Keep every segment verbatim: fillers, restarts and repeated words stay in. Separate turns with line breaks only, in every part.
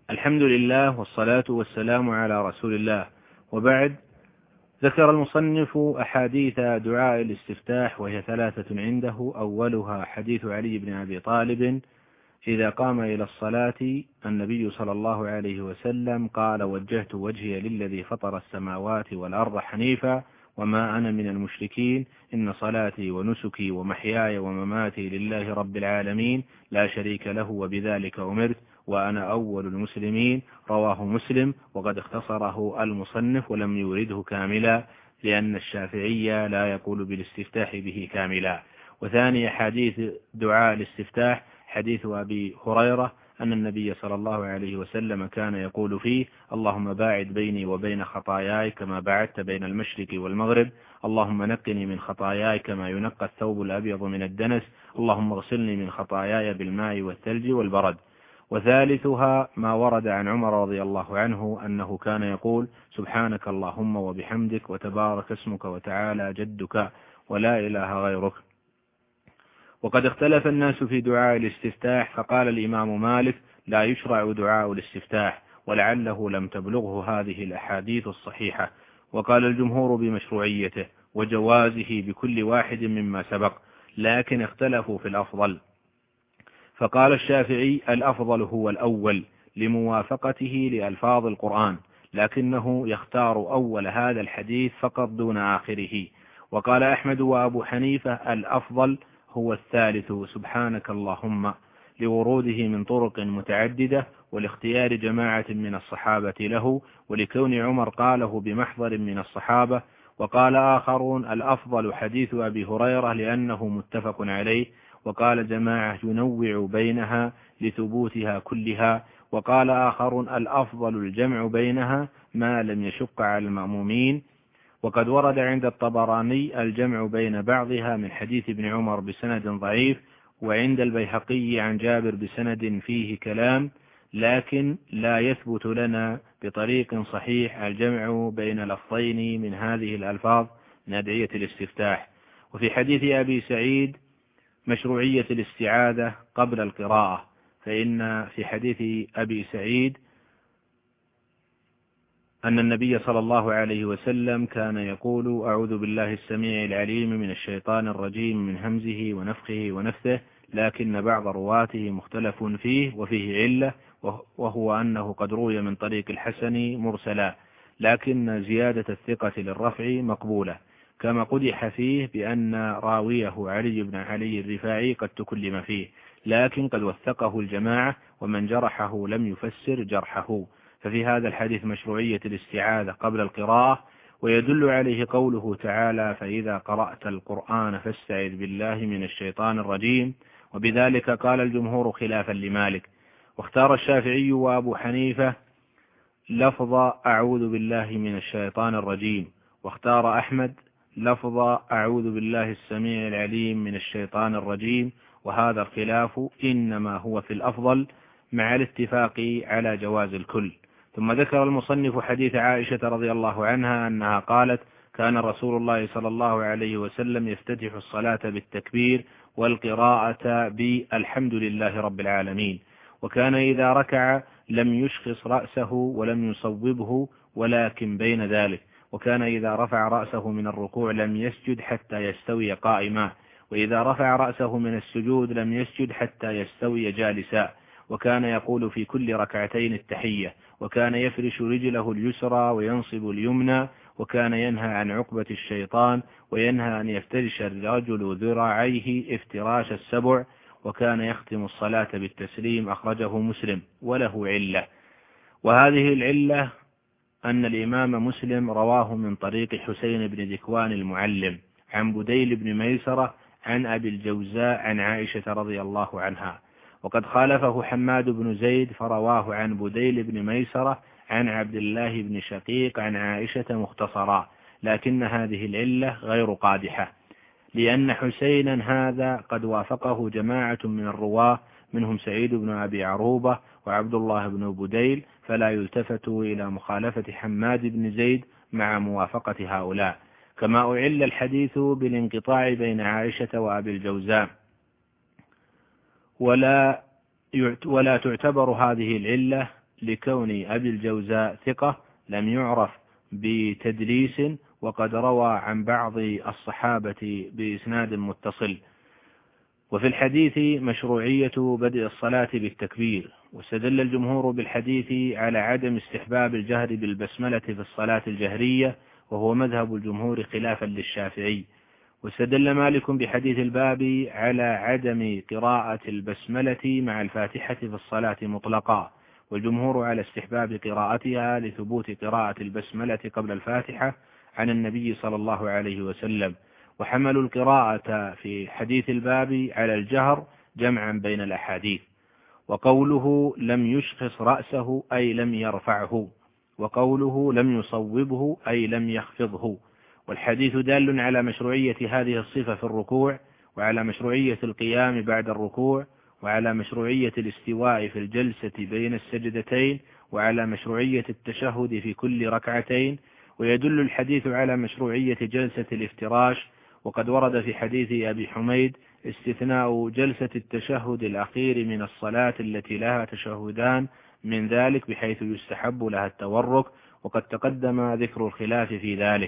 الحمد لله والصلاة والسلام على رسول الله، وبعد. ذكر المصنف أحاديث دعاء الاستفتاح وهي ثلاثة عنده. أولها حديث علي بن أبي طالب إذا قام إلى الصلاة النبي صلى الله عليه وسلم قال: وجهت وجهي للذي فطر السماوات والأرض حنيفا وما أنا من المشركين، إن صلاتي ونسكي ومحياي ومماتي لله رب العالمين لا شريك له وبذلك أمرت وأنا أول المسلمين. رواه مسلم، وقد اختصره المصنف ولم يورده كاملا لأن الشافعي لا يقول بالاستفتاح به كاملا. وثاني حديث دعاء الاستفتاح حديث أبي هريرة أن النبي صلى الله عليه وسلم كان يقول فيه: اللهم باعد بيني وبين خطاياي كما بعدت بين المشرق والمغرب، اللهم نقني من خطاياي كما ينقى الثوب الأبيض من الدنس، اللهم اغسلني من خطاياي بالماء والثلج والبرد. وثالثها ما ورد عن عمر رضي الله عنه أنه كان يقول: سبحانك اللهم وبحمدك وتبارك اسمك وتعالى جدك ولا إله غيرك. وقد اختلف الناس في دعاء الاستفتاح، فقال الإمام مالك: لا يشرع دعاء الاستفتاح، ولعله لم تبلغه هذه الأحاديث الصحيحة. وقال الجمهور بمشروعيته وجوازه بكل واحد مما سبق، لكن اختلفوا في الأفضل. فقال الشافعي: الأفضل هو الأول لموافقته لألفاظ القرآن، لكنه يختار أول هذا الحديث فقط دون آخره. وقال أحمد وأبو حنيفة: الأفضل هو الثالث سبحانك اللهم، لوروده من طرق متعددة ولاختيار جماعة من الصحابة له، ولكون عمر قاله بمحضر من الصحابة. وقال آخرون: الأفضل حديث أبي هريرة لأنه متفق عليه. وقال جماعة: ينوع بينها لثبوتها كلها. وقال آخرون: الأفضل الجمع بينها ما لم يشق على المأمومين. وقد ورد عند الطبراني الجمع بين بعضها من حديث ابن عمر بسند ضعيف، وعند البيهقي عن جابر بسند فيه كلام، لكن لا يثبت لنا بطريق صحيح الجمع بين لفظين من هذه الألفاظ من أدعية الاستفتاح. وفي حديث أبي سعيد مشروعية الاستعاذة قبل القراءة، فإن في حديث أبي سعيد أن النبي صلى الله عليه وسلم كان يقول: أعوذ بالله السميع العليم من الشيطان الرجيم من همزه ونفخه ونفثه، لكن بعض رواته مختلف فيه وفيه علة، وهو أنه قد روي من طريق الحسن مرسلا، لكن زيادة الثقة للرفع مقبولة، كما قدح فيه بأن راويه علي بن علي الرفاعي قد تكلم فيه، لكن قد وثقه الجماعة، ومن جرحه لم يفسر جرحه. ففي هذا الحديث مشروعية الاستعاذة قبل القراءة، ويدل عليه قوله تعالى: فإذا قرأت القرآن فاستعذ بالله من الشيطان الرجيم. وبذلك قال الجمهور خلافا لمالك. واختار الشافعي وأبو حنيفة لفظ أعوذ بالله من الشيطان الرجيم، واختار أحمد لفظ أعوذ بالله السميع العليم من الشيطان الرجيم. وهذا الخلاف إنما هو في الأفضل مع الاتفاق على جواز الكل. ثم ذكر المصنف حديث عائشة رضي الله عنها أنها قالت: كان رسول الله صلى الله عليه وسلم يفتتح الصلاة بالتكبير والقراءة بالحمد لله رب العالمين، وكان إذا ركع لم يشخص رأسه ولم يصوبه ولكن بين ذلك، وكان إذا رفع رأسه من الركوع لم يسجد حتى يستوي قائما، وإذا رفع رأسه من السجود لم يسجد حتى يستوي جالسا، وكان يقول في كل ركعتين التحية، وكان يفرش رجله اليسرى وينصب اليمنى، وكان ينهى عن عقبة الشيطان، وينهى أن يفترش الرجل ذراعيه افتراش السبع، وكان يختم الصلاة بالتسليم. أخرجه مسلم وله علة، وهذه العلة أن الإمام مسلم رواه من طريق حسين بن ذكوان المعلم عن بديل بن ميسرة عن أبي الجوزاء عن عائشة رضي الله عنها، وقد خالفه حماد بن زيد فرواه عن بديل بن ميسرة عن عبد الله بن شقيق عن عائشة مختصرا، لكن هذه العلة غير قادحة، لأن حسينا هذا قد وافقه جماعة من الرواة منهم سعيد بن أبي عروبة وعبد الله بن بديل، فلا يلتفت إلى مخالفة حماد بن زيد مع موافقة هؤلاء. كما أعل الحديث بالانقطاع بين عائشة وأبي الجوزاء، ولا ولا تعتبر هذه العلة لكون أبي الجوزاء ثقة لم يعرف بتدليس، وقد روى عن بعض الصحابة بإسناد متصل. وفي الحديث مشروعية بدء الصلاة بالتكبير، واستدل الجمهور بالحديث على عدم استحباب الجهر بالبسملة في الصلاة الجهرية، وهو مذهب الجمهور خلافا للشافعي. واستدل مالك بحديث الباب على عدم قراءة البسملة مع الفاتحة في الصلاة مطلقا، والجمهور على استحباب قراءتها لثبوت قراءة البسملة قبل الفاتحة عن النبي صلى الله عليه وسلم. وحملوا القراءة في حديث الباب على الجهر جمعا بين الأحاديث. وقوله لم يشخص رأسه أي لم يرفعه، وقوله لم يصوبه أي لم يخفضه. والحديث دال على مشروعية هذه الصفة في الركوع، وعلى مشروعية القيام بعد الركوع، وعلى مشروعية الاستواء في الجلسة بين السجدتين، وعلى مشروعية التشهد في كل ركعتين. ويدل الحديث على مشروعية جلسة الافتراش، وقد ورد في حديث أبي حميد استثناء جلسة التشهد الأخير من الصلاة التي لها تشهدان من ذلك، بحيث يستحب لها التورك، وقد تقدم ذكر الخلاف في ذلك.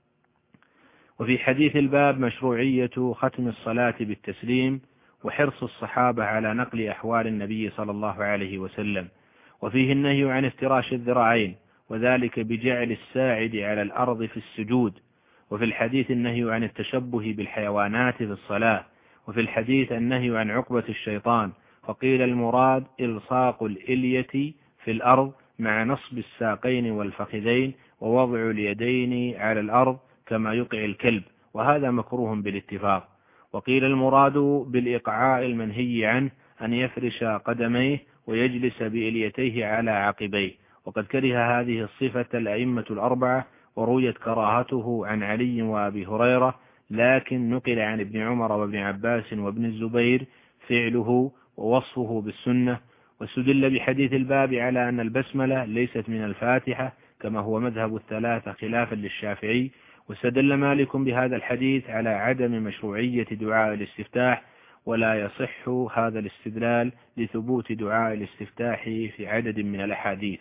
وفي حديث الباب مشروعية ختم الصلاة بالتسليم، وحرص الصحابة على نقل أحوال النبي صلى الله عليه وسلم. وفيه النهي عن افتراش الذراعين، وذلك بجعل الساعد على الأرض في السجود. وفي الحديث النهي عن التشبه بالحيوانات في الصلاة. وفي الحديث النهي عن عقبة الشيطان، فقيل المراد إلصاق الإلية في الأرض مع نصب الساقين والفخذين ووضع اليدين على الأرض كما يقع الكلب، وهذا مكروه بالاتفاق. وقيل المراد بالإقعاء المنهي عنه أن يفرش قدميه ويجلس بإليتيه على عقبيه، وقد كره هذه الصفة الأئمة الأربعة، ورويت كراهته عن علي وأبي هريرة، لكن نقل عن ابن عمر وابن عباس وابن الزبير فعله ووصفه بالسنة. واستدل بحديث الباب على أن البسملة ليست من الفاتحة كما هو مذهب الثلاثة خلافا للشافعي. واستدل مالك بهذا الحديث على عدم مشروعية دعاء الاستفتاح، ولا يصح هذا الاستدلال لثبوت دعاء الاستفتاح في عدد من الأحاديث.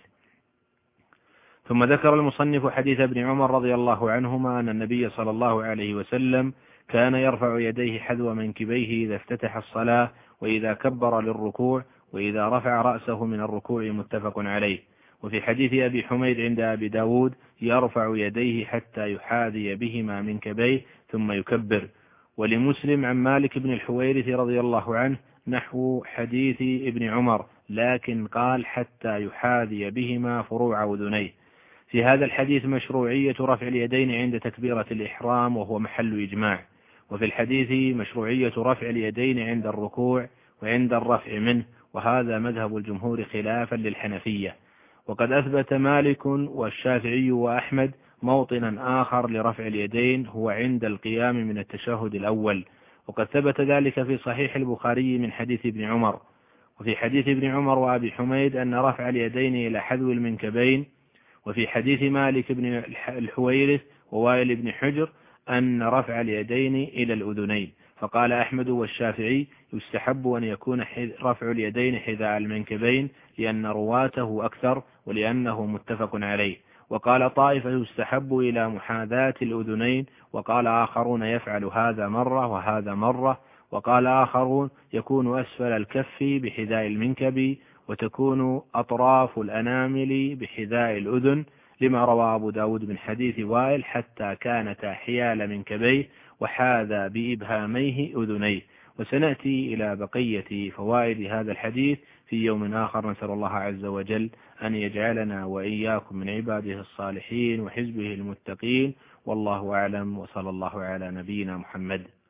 ثم ذكر المصنف حديث ابن عمر رضي الله عنهما أن النبي صلى الله عليه وسلم كان يرفع يديه حذو منكبيه إذا افتتح الصلاة، وإذا كبر للركوع، وإذا رفع رأسه من الركوع، متفق عليه. وفي حديث أبي حميد عند أبي داود يرفع يديه حتى يحاذي بهما منكبيه ثم يكبر. ولمسلم عن مالك بن الحويرث رضي الله عنه نحو حديث ابن عمر، لكن قال حتى يحاذي بهما فروع أذنيه. في هذا الحديث مشروعية رفع اليدين عند تكبيرة الإحرام، وهو محل إجماع. وفي الحديث مشروعية رفع اليدين عند الركوع وعند الرفع منه، وهذا مذهب الجمهور خلافا للحنفية. وقد أثبت مالك والشافعي وأحمد موطنا آخر لرفع اليدين، هو عند القيام من التشهد الأول، وقد ثبت ذلك في صحيح البخاري من حديث ابن عمر. وفي حديث ابن عمر وأبي حميد أن رفع اليدين إلى حذو المنكبين. وفي حديث مالك بن الحويرث ووائل بن حجر أن رفع اليدين إلى الأذنين. فقال أحمد والشافعي يستحب أن يكون رفع اليدين حذاء المنكبين، لأن رواته أكثر ولأنه متفق عليه. وقال طائفة يستحب إلى محاذاة الأذنين، وقال آخرون يفعل هذا مرة وهذا مرة، وقال آخرون يكون أسفل الكف بحذاء المنكب، وتكون أطراف الأنامل بحذاء الأذن، لما روى أبو داود من حديث وائل حتى كانتا حيال منكبيه وحاذى بإبهاميه أذنيه. وسنأتي إلى بقية فوائد هذا الحديث في يوم آخر، نسأل الله عز وجل أن يجعلنا وإياكم من عباده الصالحين وحزبه المتقين، والله أعلم، وصلى الله على نبينا محمد.